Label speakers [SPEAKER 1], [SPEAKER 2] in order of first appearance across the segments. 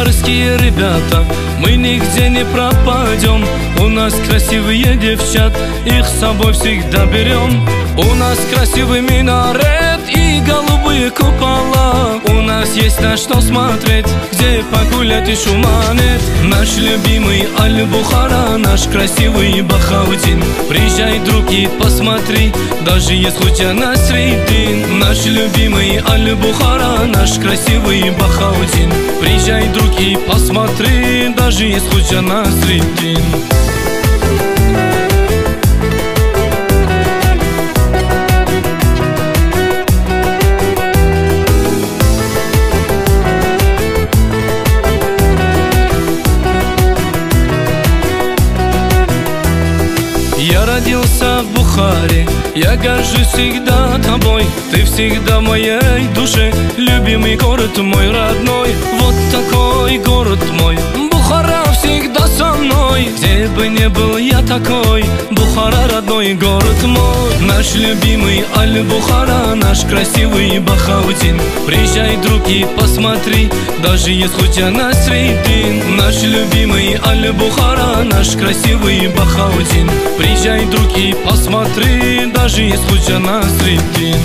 [SPEAKER 1] бухарские ребята, мы нигде не пропадем. У нас красивые девчат, их с собой всегда берем. У нас красивый минарет и голубые купола. У нас есть на что смотреть, где погулять и шума нет. Наш любимый Аль-Бухара, наш красивый Бахаудин. Приезжай, друг, и посмотри, даже есть Худжа Насреддин. Наш любимый Аль-Бухара, наш красивый Бахаудин. Приезжай, друг, и посмотри, даже есть Худжа Насреддин. Я родился в Бухаре, я горжусь всегда тобой. Ты всегда в моей душе, любимый город мой родной. Вот такой город мой, Бухара всегда со мной. Где бы ни был я такой, Бухара родной город мой. Наш любимый Аль-Бухара, наш красивый Бахаудин. Приезжай, друг, и посмотри, даже есть Худжа Насреддин. Наш любимый Аль-Бухара, наш красивый Бахаудин. Приезжай, друг, и посмотри, даже есть Худжа Насреддин.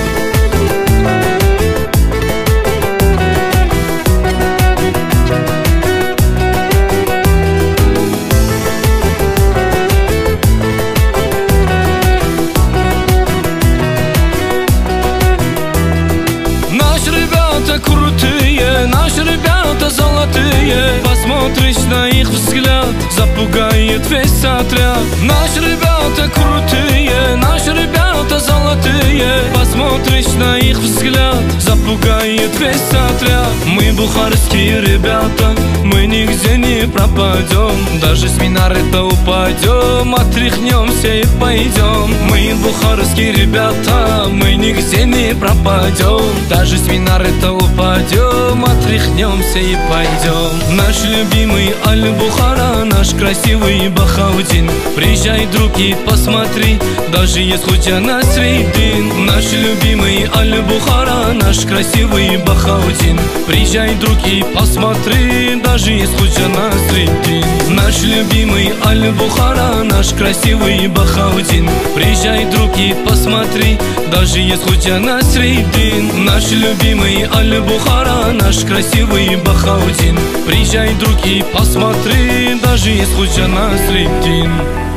[SPEAKER 1] Крутые, наши ребята золотые. Посмотришь на их взгляд, запугает весь отряд. Наши ребята крутые, наши ребята золотые. Посмотришь на их взгляд, запугает весь отряд. Мы бухарские ребята, мы нигде не пропадем. Даже с минарета упадем, отряхнемся и пойдем. Мы бухарские ребята, мы нигде не пропадем. Даже с минарета упадем, отряхнемся и пойдем. Наш любимый Аль-Бухара, наш красивый Бахаудин. Приезжай, друг, и посмотри, даже есть Худжа Насреддин. Наш любимый Аль-Бухара, наш красивый Бахаудин. Приезжай, друг, и посмотри, даже есть Худжа Насреддин. Наш любимый Аль-Бухара, наш красивый Бахаудин. Приезжай, друг, и посмотри, даже есть Худжа Насреддин. Наш любимый Аль-Бухара, наш красивый Бахаудин. Приезжай, друг, и посмотри, даже есть Худжа Насреддин.